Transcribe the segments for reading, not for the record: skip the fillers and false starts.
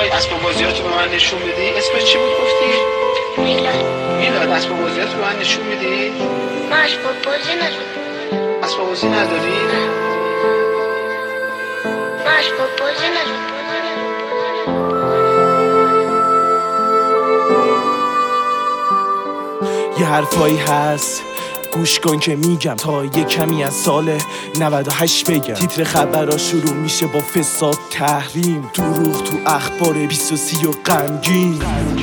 اسباب بازیاتو به من نشون بدی؟ اسمش چی بود گفتی؟ میلاد اسباب بازیاتو به من نشون میدی؟ من اسباب بازی ندارم. اسباب بازی نداری؟ من اسباب بازی ندارم. یه حرفایی هست گوش کن که میگم تا یه کمی از سال 98 بگم. تیتر خبرها شروع میشه با فساد، تحریم، دروغ تو اخبار 23 و غمگین.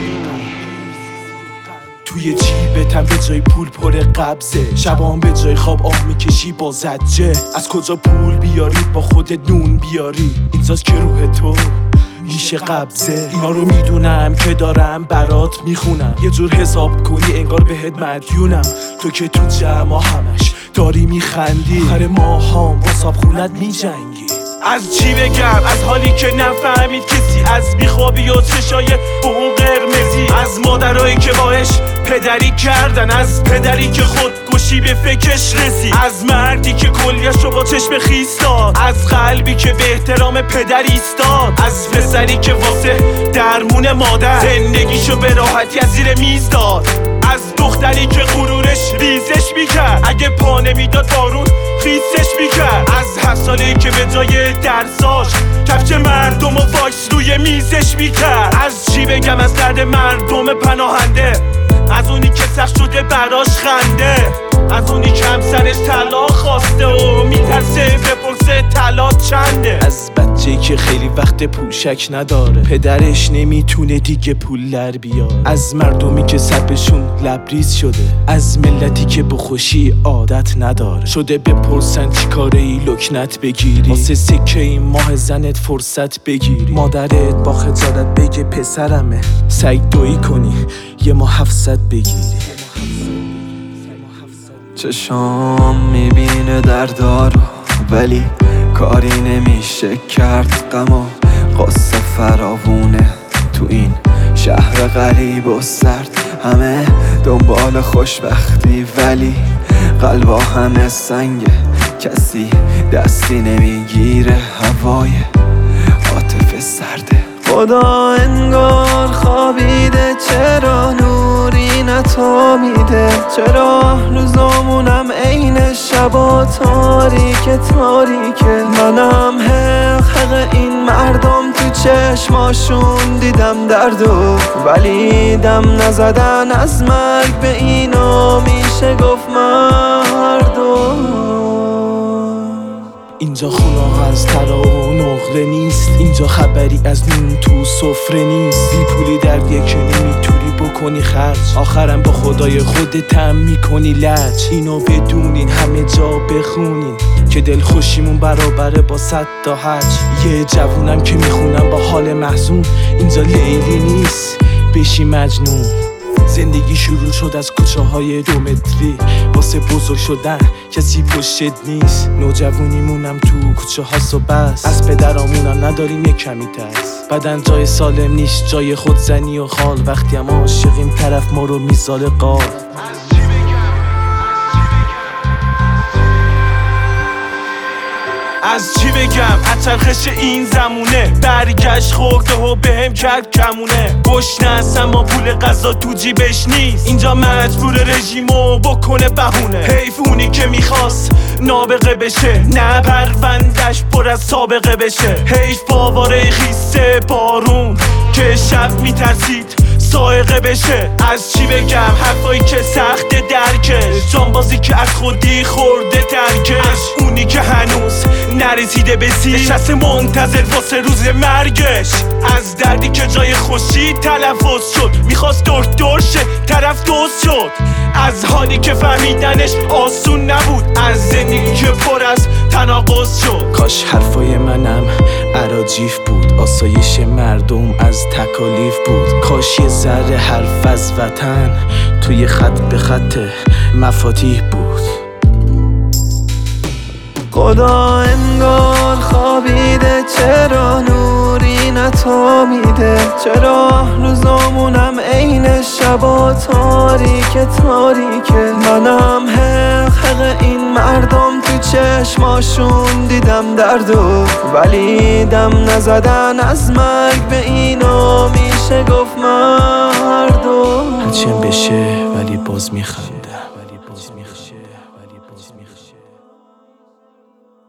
توی جیبتم به جای پول پر قبضه، شبام به جای خواب آه میکشی با زجه. از کجا پول بیاری با خودت نون بیاری، اینجاست که روح تو میشه قبضه. اینا رو میدونم که دارم برات میخونم، یه جور حساب کنی انگار بهت مدیونم. تو که تو جمع همش داری میخندی، آخر ماهام با صابخونت میجنگی. از چی بگم؟ از حالی که نفهمید کسی، از بیخوابی و چشای اون قرمزی، از مادرایی که باش پدری کردن، از پدری که خودکشی به فکرش رسید، از مردی که کلیش رو با چشم خیس داد، از قلبی که به احترام پدر ایستاد، از پسری که واسه درمون مادر زندگیشو به راحتی از زیر میز داد، از دختری که غرورش ریزش میکرد اگه پا نمیداد بارون خیسش میکرد، از 7 ساله‌ای که به جای درساش کفش مردم و واکس روی میزش میکرد. از چی بگم؟ از درد مردم پناهنده، از اونی که سخت شده براش خنده، از اونی که همسرش طلاق خواسته و میترسه بپرسه طلاق چنده، از بچه‌ای که خیلی وقت پوشک نداره، پدرش نمیتونه دیگه پول در بیاره، از مردمی که سبشون لبریز شده، از ملتی که به خوشی عادت نداره، شده بپرسن چی کاره ای لکنت بگیری، واسه سکه این ماه زنت فرصت بگیری، مادرت با خجالت بگه پسرمه، سعی دویی کنی یه ما 700 بگیری. چشام میبینه دردارو ولی کاری نمیشه کرد، غم و غصه فراوونه تو این شهر غریب و سرد، همه دنبال خوشبختی ولی قلبا همه سنگه، کسی دستی نمیگیره، هوای عاطفه سرده. خدا انگار خوابیده، چرا نوری نتابیده، چرا روزامونم عین شبا تاریکه تاریکه، منم حق این مردم تو چشماشون دیدم دردو، ولی دم نزدن از مرگ به اینا میشه گفت مردم. اینجا خونه از طلا و نقره نیست، اینجا خبری از نون تو سفره نیست، بی پولی دردیه که نمیتونی بکنی خرج، آخرم با خدای خودت هم میکنی لج. اینو بدونین همه جا بخونین که دل خوشیمون برابره با 100 تا حج. یه جوونم که میخونم با حال محزون، اینجا لیلی نیست بشی مجنون. زندگی شروع شد از کوچه های 2 متری، واسه بزرگ شدن کسی پشتت نیست، نوجوانیمونم تو کوچه هاست و بس، از پدرامونم نداریم یک کمی ترس، بدن جای سالم نیست، جای خودزنی و خال، وقتی هم عاشقیم طرف ما رو میذاره قال. از چی بگم؟ از چرخش این زمونه برگشت خورده و بهم کرد کمونه، گشنه است اما پول غذا تو جیبش نیست، اینجا مجبور رژیمو بکنه بهونه، حیف اونی که میخواست نابغه بشه، نه پروندش پر از سابقه بشه، حیف باواره خیسه بارون که شب میترسید سائقه بشه. از چی بگم؟ حرفایی که سخت درکش، جانبازی که از خودی خورده ترکش، اونی که هنوز نرسیده به سی، نشسته منتظر واسه روز مرگش، از دردی که جای خوشی تلفظ شد، میخواست دکتر شه طرف دوست شد، از حالی که فهمیدنش آسون نبود، از زندگی که پر از تناقض شد. کاش حرفای منم اراجیف بود، آسایش مردم از تکالیف بود، کاش یه ذره حرف از وطن توی خط به خط مفاتیح بود. خدا انگار خوابیده، چرا نوری نتابیده، چرا روزامونم عین شبا تاریکه تاریکه، منم حق این مردم تو چشماشون دیدم دردو، ولی دم نزدن از مرگ به اینا گفت مردم هرچیم بشه ولی باز میخندم.